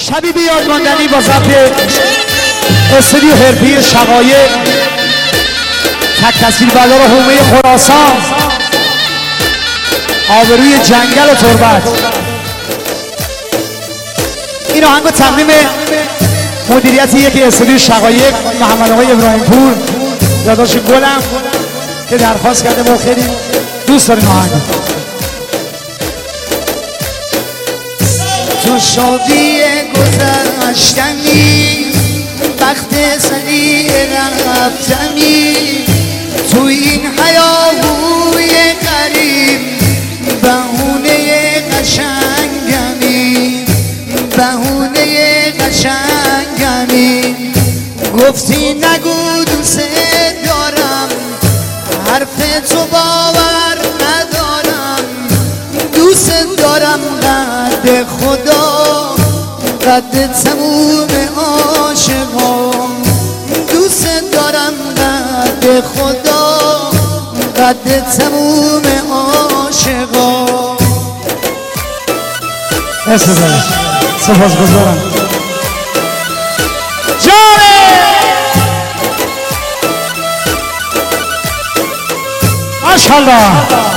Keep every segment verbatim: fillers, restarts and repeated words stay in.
شبی به یاد ماندنی با ضبط استودیو هرپیر شقایق تک تصویر بردار حومه خراسان آبروی جنگل و تربت. این آهنگ تقدیم مدیریت یکی استودیو شقایق محمد آقای ابراهیم پور داداش گلم که درخواست کرده ما خیلی دوست داریم آهنگ. تو شادی گذشتنی وقت سریع رفتنی تو این هیاهوی قریب بهونه قشنگمی بهونه قشنگمی گفتی نگو دوست دارم حرف تو باور ندارم دوست دارم قد خدا قد تموم عاشقان دوست دارم قد خدا قد تموم عاشقان. استفاده سپاس گذارم جاره ماشاءالله.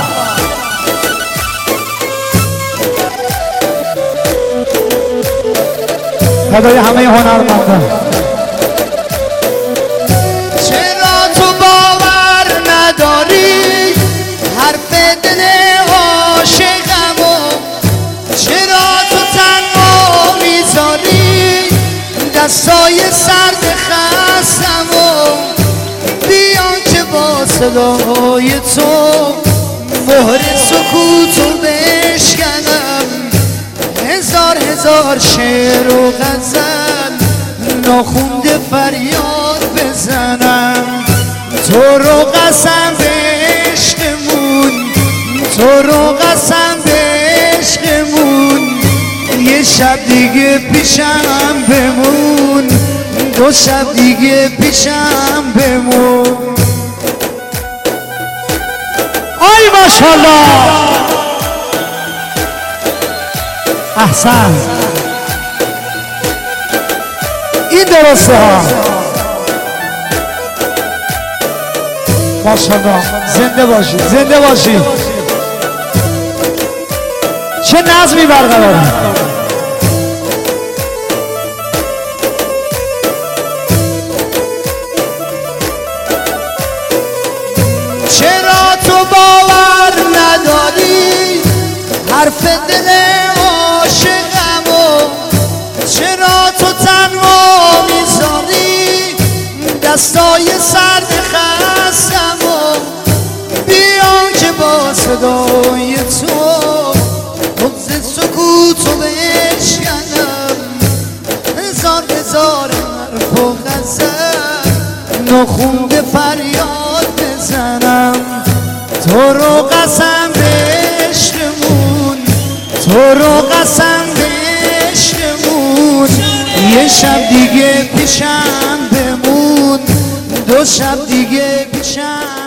فدای همه هنرمندان. چرا تو باور نداری حرف دل عاشقمو چرا تو تنها میذاری دستای سرد خستمو بیان که با صدای تو مهر سکوتو بشکنم هزار هزار شعر و غزل ناخونده فریاد بزنم تو رو قسم به عشقمون تو رو قسم به عشقمون یه شب دیگه پیشم بمون دو شب دیگه پیشم بمون. آی ماشاءالله احسن. این درسته ها ماشاءالله. زنده باشی زنده باشی. چه نظمی برقراره. چرا تو باور نداری حرف دل عاشقمو چرا تو تنها میذاری دستای سرد خستمو بیان که با صدای تو بغض سکوتو بشکنم هزار هزار حرف و غزل ناخونده فریاد بزنم تو رو قسم به عشقمون تو رو قسم به عشقمون یه شب دیگه پیشم بمون دو شب دیگه پیشم